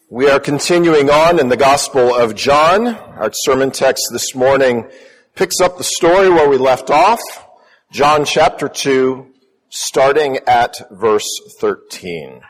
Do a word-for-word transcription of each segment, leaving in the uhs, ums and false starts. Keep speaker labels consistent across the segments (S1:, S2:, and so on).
S1: We are continuing on in the Gospel of John. Our sermon text this morning picks up the story where we left off, John chapter two, starting at verse thirteen.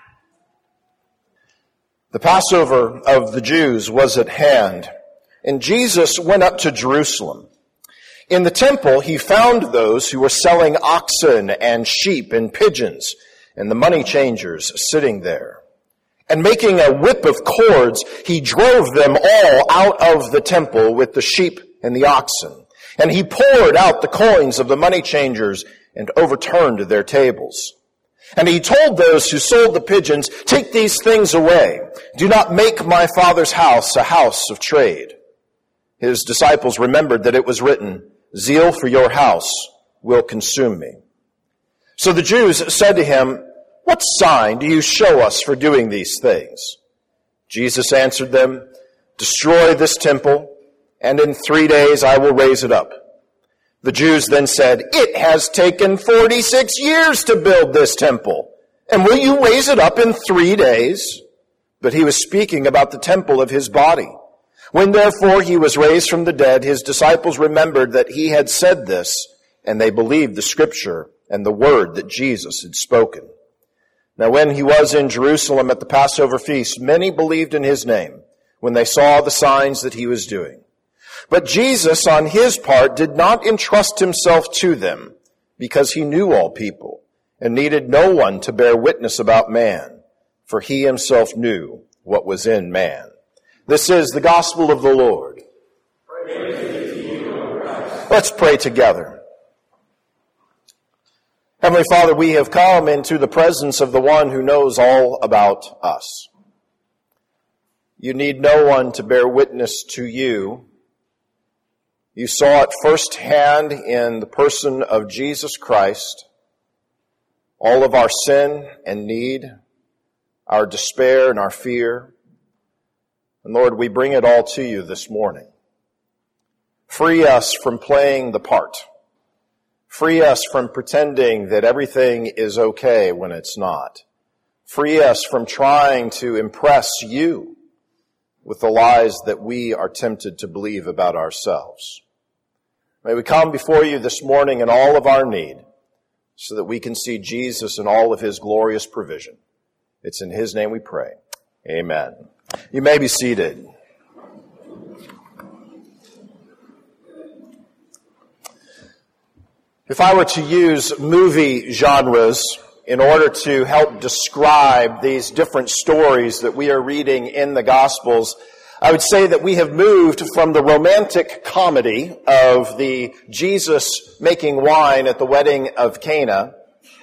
S1: The Passover of the Jews was at hand, and Jesus went up to Jerusalem. In the temple, he found those who were selling oxen and sheep and pigeons, and the money changers sitting there. And making a whip of cords, he drove them all out of the temple with the sheep and the oxen. And he poured out the coins of the money changers and overturned their tables. And he told those who sold the pigeons, "Take these things away. Do not make my Father's house a house of trade." His disciples remembered that it was written, "Zeal for your house will consume me." So the Jews said to him, "What sign do you show us for doing these things?" Jesus answered them, "Destroy this temple, and in three days I will raise it up." The Jews then said, "It has taken forty-six years to build this temple, and will you raise it up in three days?" But he was speaking about the temple of his body. When therefore he was raised from the dead, his disciples remembered that he had said this, and they believed the scripture and the word that Jesus had spoken. Now when he was in Jerusalem at the Passover feast, many believed in his name when they saw the signs that he was doing. But Jesus, on his part, did not entrust himself to them, because he knew all people and needed no one to bear witness about man, for he himself knew what was in man. This is the gospel of the Lord.
S2: Praise to you, O Christ.
S1: Let's pray together. Heavenly Father, we have come into the presence of the one who knows all about us. You need no one to bear witness to you. You saw it firsthand in the person of Jesus Christ, all of our sin and need, our despair and our fear. And Lord, we bring it all to you this morning. Free us from playing the part. Free us from pretending that everything is okay when it's not. Free us from trying to impress you with the lies that we are tempted to believe about ourselves. May we come before you this morning in all of our need so that we can see Jesus in all of his glorious provision. It's in his name we pray. Amen. You may be seated. If I were to use movie genres in order to help describe these different stories that we are reading in the Gospels, I would say that we have moved from the romantic comedy of the Jesus making wine at the wedding of Cana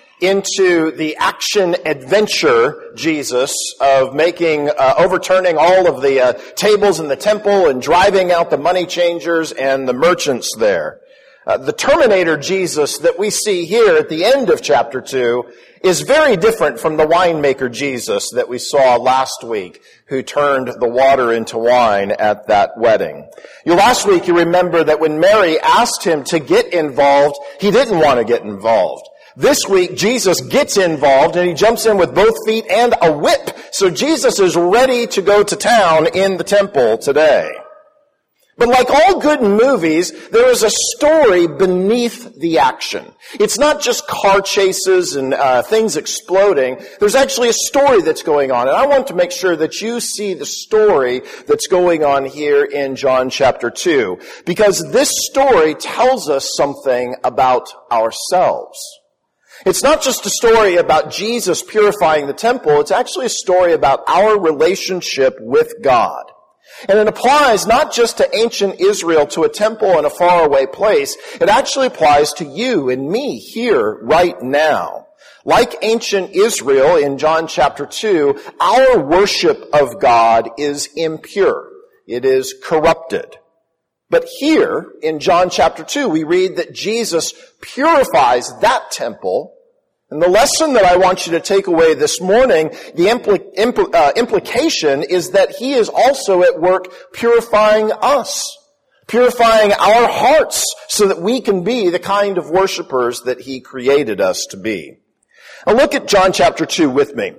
S1: into the action-adventure Jesus of making, uh, overturning all of the uh, tables in the temple and driving out the money changers and the merchants there. Uh, the Terminator Jesus that we see here at the end of chapter two is very different from the winemaker Jesus that we saw last week, who turned the water into wine at that wedding. You last week, you remember that when Mary asked him to get involved, he didn't want to get involved. This week, Jesus gets involved and he jumps in with both feet and a whip. So Jesus is ready to go to town in the temple today. But like all good movies, there is a story beneath the action. It's not just car chases and uh, things exploding. There's actually a story that's going on. And I want to make sure that you see the story that's going on here in John chapter two. Because this story tells us something about ourselves. It's not just a story about Jesus purifying the temple. It's actually a story about our relationship with God. And it applies not just to ancient Israel, to a temple in a faraway place. It actually applies to you and me here right now. Like ancient Israel in John chapter two, our worship of God is impure. It is corrupted. But here in John chapter two, we read that Jesus purifies that temple. And the lesson that I want you to take away this morning, the impl- impl- uh, implication is that he is also at work purifying us, purifying our hearts so that we can be the kind of worshipers that he created us to be. Now look at John chapter two with me.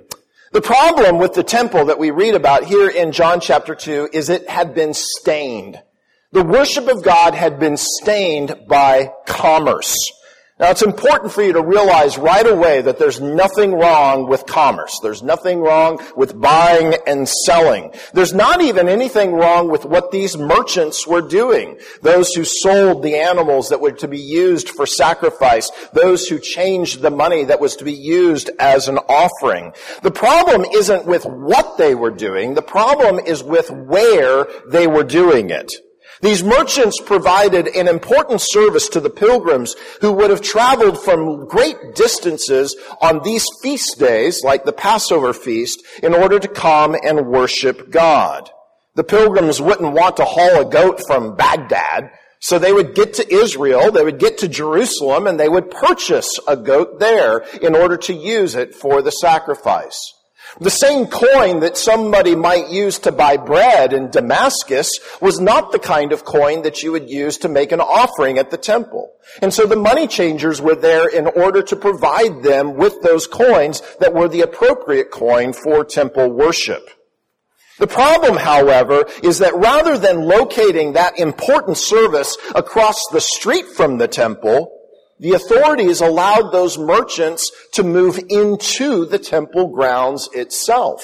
S1: The problem with the temple that we read about here in John chapter two is it had been stained. The worship of God had been stained by commerce. Now, it's important for you to realize right away that there's nothing wrong with commerce. There's nothing wrong with buying and selling. There's not even anything wrong with what these merchants were doing. Those who sold the animals that were to be used for sacrifice. Those who changed the money that was to be used as an offering. The problem isn't with what they were doing. The problem is with where they were doing it. These merchants provided an important service to the pilgrims who would have traveled from great distances on these feast days, like the Passover feast, in order to come and worship God. The pilgrims wouldn't want to haul a goat from Baghdad, so they would get to Israel, they would get to Jerusalem, and they would purchase a goat there in order to use it for the sacrifice. The same coin that somebody might use to buy bread in Damascus was not the kind of coin that you would use to make an offering at the temple. And so the money changers were there in order to provide them with those coins that were the appropriate coin for temple worship. The problem, however, is that rather than locating that important service across the street from the temple, the authorities allowed those merchants to move into the temple grounds itself.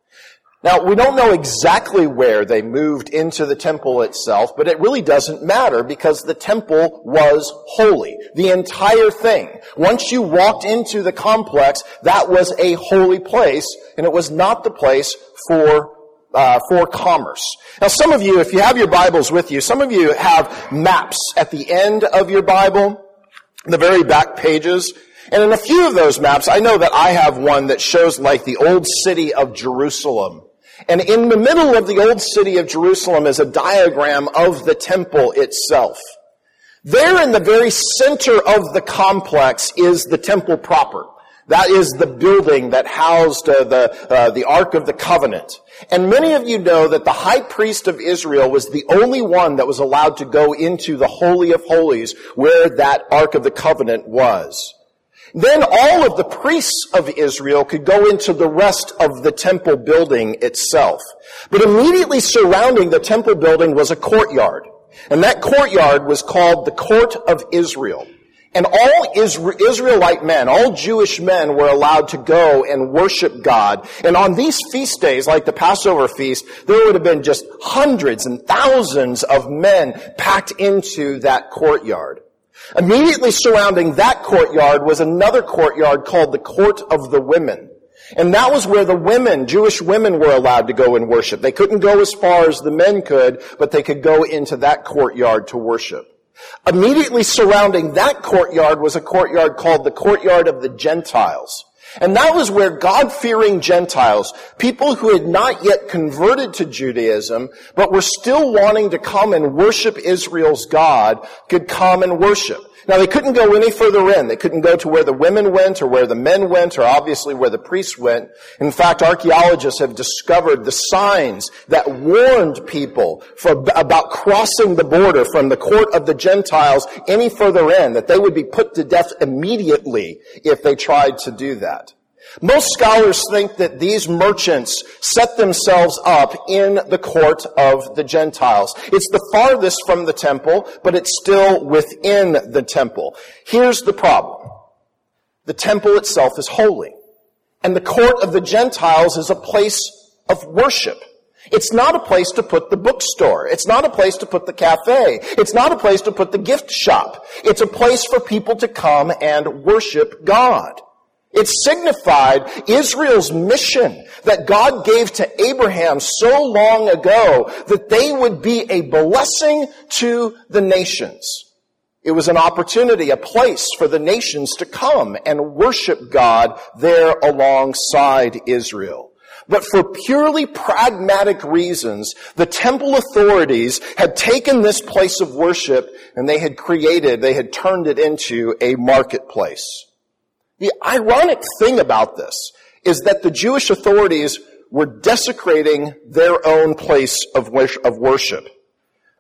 S1: Now, we don't know exactly where they moved into the temple itself, but it really doesn't matter because the temple was holy. The entire thing. Once you walked into the complex, that was a holy place, and it was not the place for Uh, for commerce. Now, some of you, if you have your Bibles with you, some of you have maps at the end of your Bible, the very back pages. And in a few of those maps, I know that I have one that shows like the old city of Jerusalem. And in the middle of the old city of Jerusalem is a diagram of the temple itself. There in the very center of the complex is the temple proper. That is the building that housed uh, the uh, the Ark of the Covenant. And many of you know that the high priest of Israel was the only one that was allowed to go into the Holy of Holies where that Ark of the Covenant was. Then all of the priests of Israel could go into the rest of the temple building itself. But immediately surrounding the temple building was a courtyard. And that courtyard was called the Court of Israel. And all Israelite men, all Jewish men were allowed to go and worship God. And on these feast days, like the Passover feast, there would have been just hundreds and thousands of men packed into that courtyard. Immediately surrounding that courtyard was another courtyard called the Court of the Women. And that was where the women, Jewish women, were allowed to go and worship. They couldn't go as far as the men could, but they could go into that courtyard to worship. Immediately surrounding that courtyard was a courtyard called the Courtyard of the Gentiles. And that was where God-fearing Gentiles, people who had not yet converted to Judaism, but were still wanting to come and worship Israel's God, could come and worship. Now, they couldn't go any further in. They couldn't go to where the women went or where the men went or obviously where the priests went. In fact, archaeologists have discovered the signs that warned people for, about crossing the border from the court of the Gentiles any further in, that they would be put to death immediately if they tried to do that. Most scholars think that these merchants set themselves up in the court of the Gentiles. It's the farthest from the temple, but it's still within the temple. Here's the problem. The temple itself is holy, and the court of the Gentiles is a place of worship. It's not a place to put the bookstore. It's not a place to put the cafe. It's not a place to put the gift shop. It's a place for people to come and worship God. It signified Israel's mission that God gave to Abraham so long ago that they would be a blessing to the nations. It was an opportunity, a place for the nations to come and worship God there alongside Israel. But for purely pragmatic reasons, the temple authorities had taken this place of worship and they had created, they had turned it into a marketplace. The ironic thing about this is that the Jewish authorities were desecrating their own place of worship.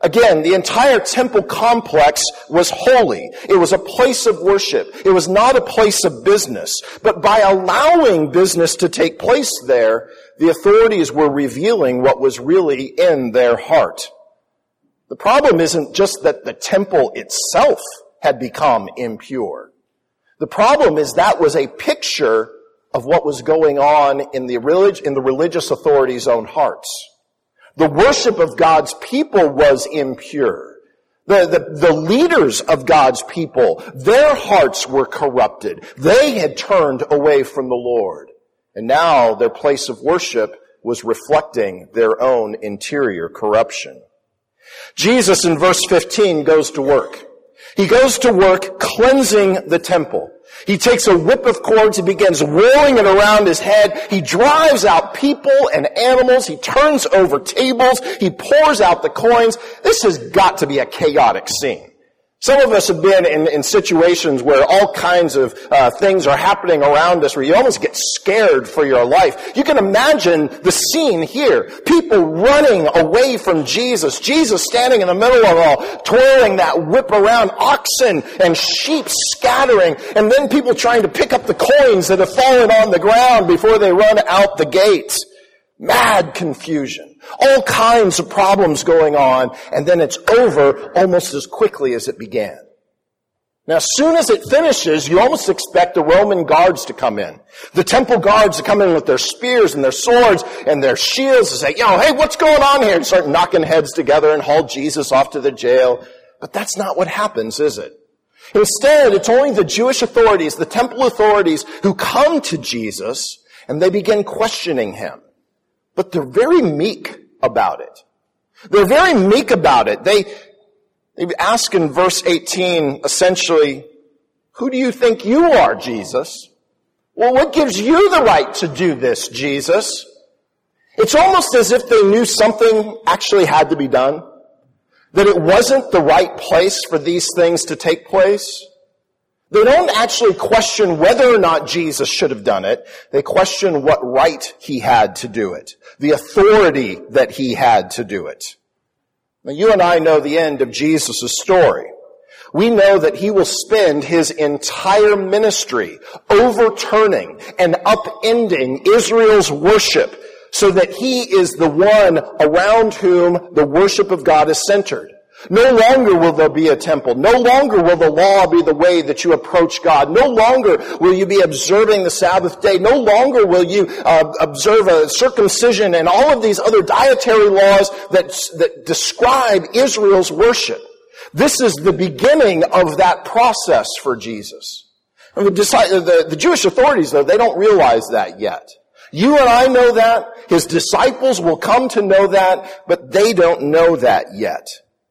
S1: Again, the entire temple complex was holy. It was a place of worship. It was not a place of business. But by allowing business to take place there, the authorities were revealing what was really in their heart. The problem isn't just that the temple itself had become impure. The problem is that was a picture of what was going on in the relig- in the religious authorities' own hearts. The worship of God's people was impure. The, the, the leaders of God's people, their hearts were corrupted. They had turned away from the Lord. And now their place of worship was reflecting their own interior corruption. Jesus in verse fifteen goes to work. He goes to work cleansing the temple. He takes a whip of cords, he begins whirling it around his head. He drives out people and animals. He turns over tables. He pours out the coins. This has got to be a chaotic scene. Some of us have been in, in situations where all kinds of uh, things are happening around us where you almost get scared for your life. You can imagine the scene here. People running away from Jesus. Jesus standing in the middle of all, twirling that whip around, oxen and sheep scattering, and then people trying to pick up the coins that have fallen on the ground before they run out the gates. Mad confusion. All kinds of problems going on, and then it's over almost as quickly as it began. Now, as soon as it finishes, you almost expect the Roman guards to come in. The temple guards to come in with their spears and their swords and their shields and say, you know, hey, what's going on here? And start knocking heads together and haul Jesus off to the jail. But that's not what happens, is it? Instead, it's only the Jewish authorities, the temple authorities, who come to Jesus and they begin questioning him. But they're very meek about it. They're very meek about it. They, they ask in verse eighteen, essentially, who do you think you are, Jesus? Well, what gives you the right to do this, Jesus? It's almost as if they knew something actually had to be done. That it wasn't the right place for these things to take place. They don't actually question whether or not Jesus should have done it. They question what right he had to do it. The authority that he had to do it. Now, you and I know the end of Jesus' story. We know that he will spend his entire ministry overturning and upending Israel's worship so that he is the one around whom the worship of God is centered. No longer will there be a temple. No longer will the law be the way that you approach God. No longer will you be observing the Sabbath day. No longer will you uh, observe a circumcision and all of these other dietary laws that, that describe Israel's worship. This is the beginning of that process for Jesus. And the, the, the Jewish authorities, though, they don't realize that yet. You and I know that. His disciples will come to know that, but they don't know that yet.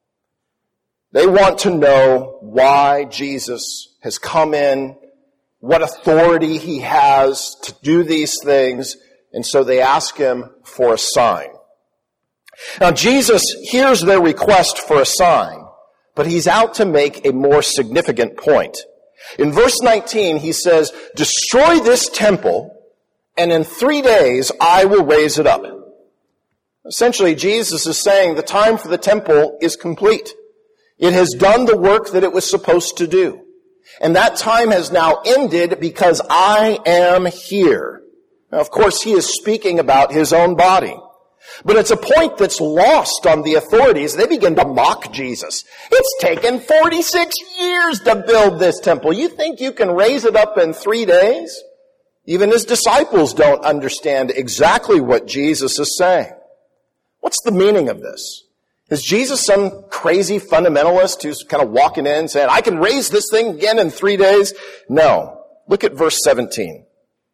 S1: They want to know why Jesus has come in, what authority he has to do these things, and so they ask him for a sign. Now, Jesus hears their request for a sign, but he's out to make a more significant point. In verse nineteen, he says, destroy this temple, and in three days I will raise it up. Essentially, Jesus is saying the time for the temple is complete. It has done the work that it was supposed to do. And that time has now ended because I am here. Now, of course, he is speaking about his own body. But it's a point that's lost on the authorities. They begin to mock Jesus. It's taken forty-six years to build this temple. You think you can raise it up in three days? Even his disciples don't understand exactly what Jesus is saying. What's the meaning of this? Is Jesus some crazy fundamentalist who's kind of walking in saying, I can raise this thing again in three days? No. Look at verse seventeen.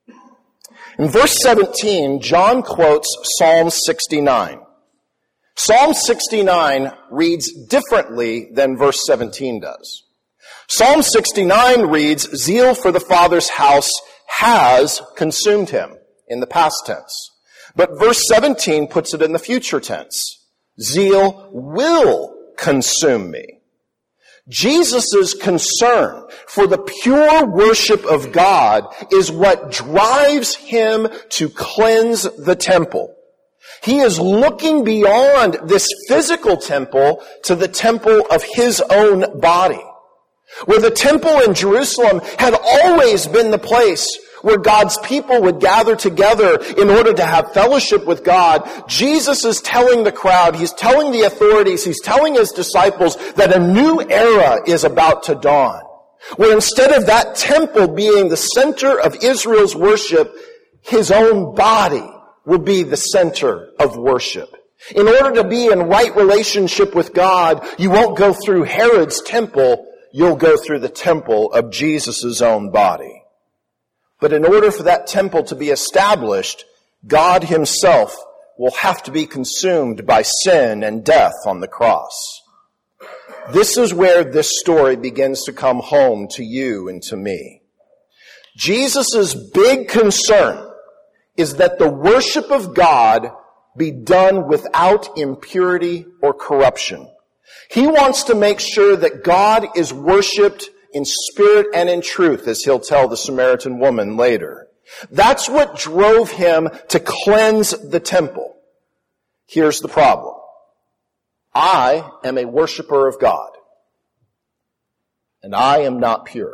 S1: In verse seventeen, John quotes Psalm sixty-nine. Psalm sixty-nine reads differently than verse seventeen does. Psalm sixty-nine reads, zeal for the Father's house has consumed him, in the past tense. But verse seventeen puts it in the future tense. Zeal will consume me. Jesus' concern for the pure worship of God is what drives him to cleanse the temple. He is looking beyond this physical temple to the temple of his own body. Where the temple in Jerusalem had always been the place where God's people would gather together in order to have fellowship with God, Jesus is telling the crowd, he's telling the authorities, he's telling his disciples that a new era is about to dawn. Where instead of that temple being the center of Israel's worship, his own body will be the center of worship. In order to be in right relationship with God, you won't go through Herod's temple, you'll go through the temple of Jesus' own body. But in order for that temple to be established, God himself will have to be consumed by sin and death on the cross. This is where this story begins to come home to you and to me. Jesus' big concern is that the worship of God be done without impurity or corruption. He wants to make sure that God is worshiped in spirit and in truth, as he'll tell the Samaritan woman later. That's what drove him to cleanse the temple. Here's the problem. I am a worshiper of God, and I am not pure.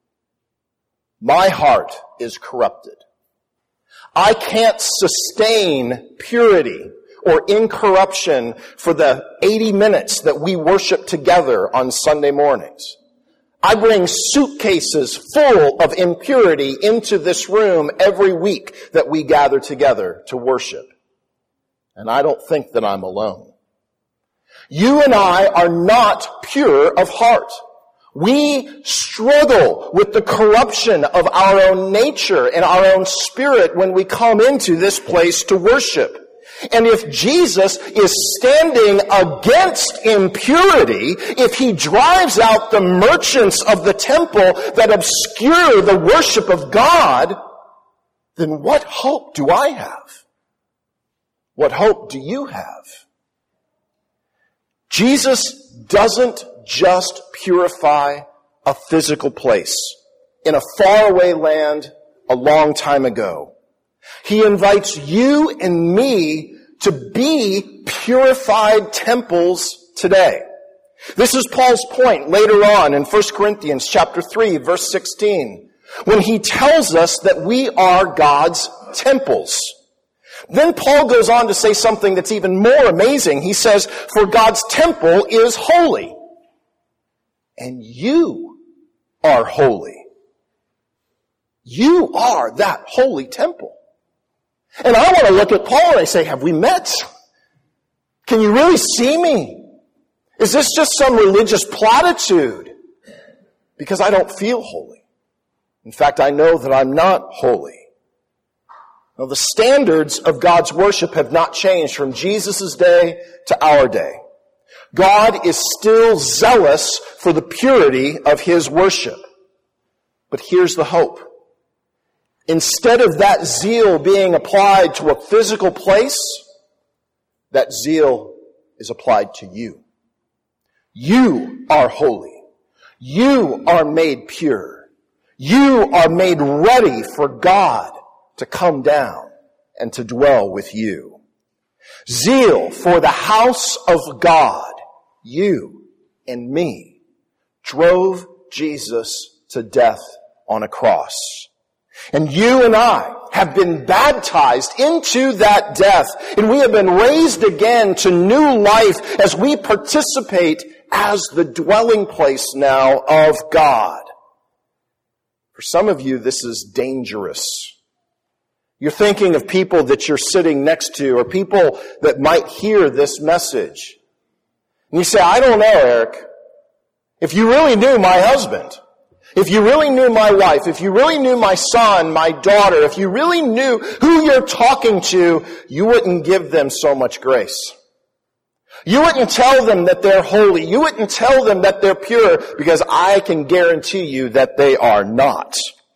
S1: My heart is corrupted. I can't sustain purity or incorruption for the eighty minutes that we worship together on Sunday mornings. I bring suitcases full of impurity into this room every week that we gather together to worship. And I don't think that I'm alone. You and I are not pure of heart. We struggle with the corruption of our own nature and our own spirit when we come into this place to worship. And if Jesus is standing against impurity, if he drives out the merchants of the temple that obscure the worship of God, then what hope do I have? What hope do you have? Jesus doesn't just purify a physical place in a faraway land a long time ago. He invites you and me to be purified temples today. This is Paul's point later on in First Corinthians chapter three, verse sixteen, when he tells us that we are God's temples. Then Paul goes on to say something that's even more amazing. He says, for God's temple is holy, and you are holy. You are that holy temple. And I want to look at Paul and I say, have we met? Can you really see me? Is this just some religious platitude? Because I don't feel holy. In fact, I know that I'm not holy. Now, the standards of God's worship have not changed from Jesus' day to our day. God is still zealous for the purity of his worship. But here's the hope. Instead of that zeal being applied to a physical place, that zeal is applied to you. You are holy. You are made pure. You are made ready for God to come down and to dwell with you. Zeal for the house of God, you and me, drove Jesus to death on a cross. And you and I have been baptized into that death, and we have been raised again to new life as we participate as the dwelling place now of God. For some of you, this is dangerous. You're thinking of people that you're sitting next to or people that might hear this message. And you say, I don't know, Eric. If you really knew my husband, if you really knew my wife, if you really knew my son, my daughter, if you really knew who you're talking to, you wouldn't give them so much grace. You wouldn't tell them that they're holy. You wouldn't tell them that they're pure, because I can guarantee you that they are not.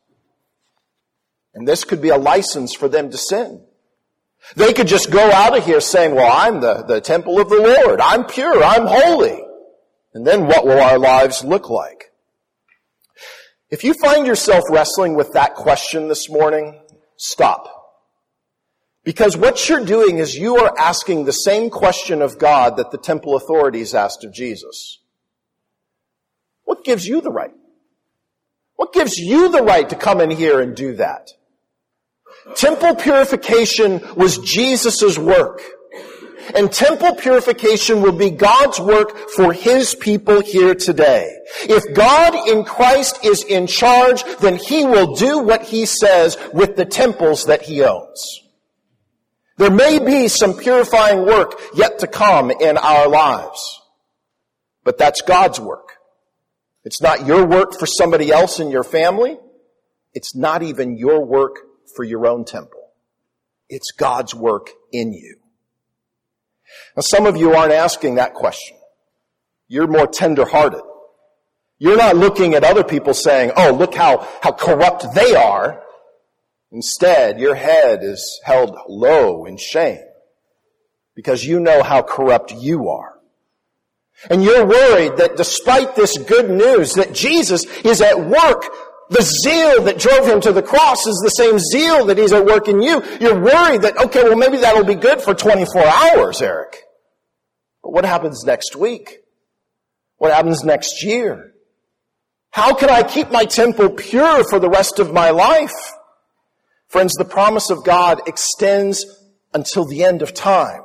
S1: And this could be a license for them to sin. They could just go out of here saying, well, I'm the, the temple of the Lord. I'm pure. I'm holy. And then what will our lives look like? If you find yourself wrestling with that question this morning, stop. Because what you're doing is you are asking the same question of God that the temple authorities asked of Jesus. What gives you the right? What gives you the right to come in here and do that? Temple purification was Jesus' work. And temple purification will be God's work for His people here today. If God in Christ is in charge, then He will do what He says with the temples that He owns. There may be some purifying work yet to come in our lives. But that's God's work. It's not your work for somebody else in your family. It's not even your work for your own temple. It's God's work in you. Now, some of you aren't asking that question. You're more tender-hearted. You're not looking at other people saying, oh, look how, how corrupt they are. Instead, your head is held low in shame because you know how corrupt you are. And you're worried that despite this good news that Jesus is at work, the zeal that drove Him to the cross is the same zeal that He's at work in you. You're worried that, okay, well, maybe that'll be good for twenty-four hours, Eric. But what happens next week? What happens next year? How can I keep my temple pure for the rest of my life? Friends, the promise of God extends until the end of time.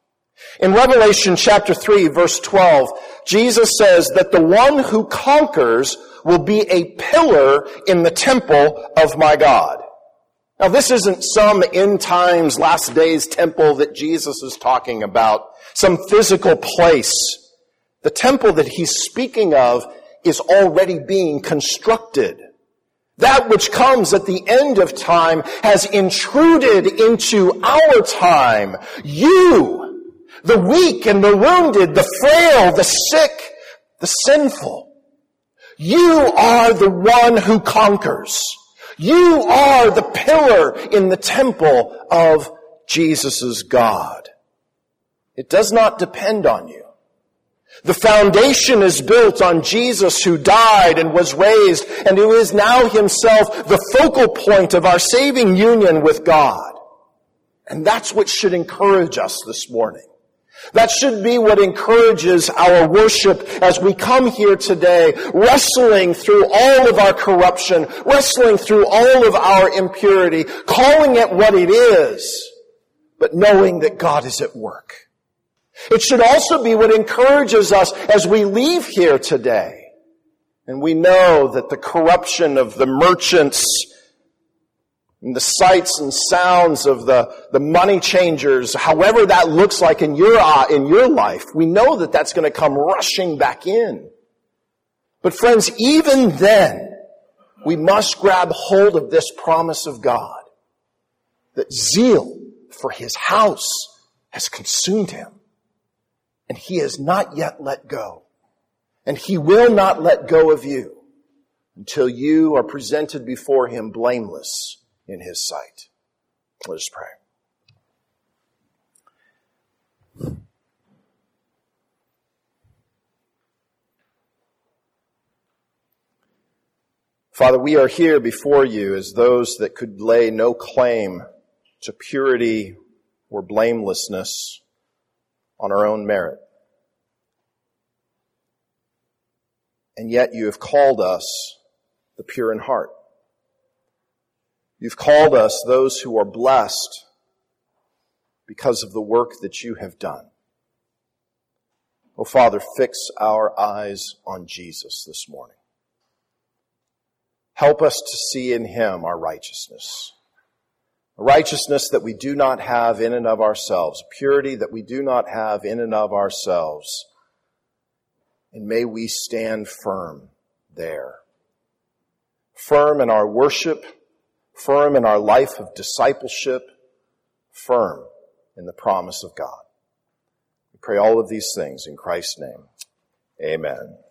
S1: In Revelation chapter three, verse twelve, Jesus says that the one who conquers will be a pillar in the temple of my God. Now, this isn't some end times, last days temple that Jesus is talking about, some physical place. The temple that He's speaking of is already being constructed. That which comes at the end of time has intruded into our time. You, the weak and the wounded, the frail, the sick, the sinful. You are the one who conquers. You are the pillar in the temple of Jesus' God. It does not depend on you. The foundation is built on Jesus who died and was raised and who is now Himself the focal point of our saving union with God. And that's what should encourage us this morning. That should be what encourages our worship as we come here today, wrestling through all of our corruption, wrestling through all of our impurity, calling it what it is, but knowing that God is at work. It should also be what encourages us as we leave here today. And we know that the corruption of the merchants and the sights and sounds of the, the money changers, however that looks like in your, uh, in your life, we know that that's going to come rushing back in. But friends, even then, we must grab hold of this promise of God, that zeal for His house has consumed Him. And He has not yet let go. And He will not let go of you until you are presented before Him blameless in His sight. Let us pray. Father, we are here before You as those that could lay no claim to purity or blamelessness on our own merit. And yet You have called us the pure in heart. You've called us those who are blessed because of the work that You have done. Oh, Father, fix our eyes on Jesus this morning. Help us to see in Him our righteousness. A righteousness that we do not have in and of ourselves. A purity that we do not have in and of ourselves. And may we stand firm there. Firm in our worship. Firm in our life of discipleship. Firm in the promise of God. We pray all of these things in Christ's name. Amen.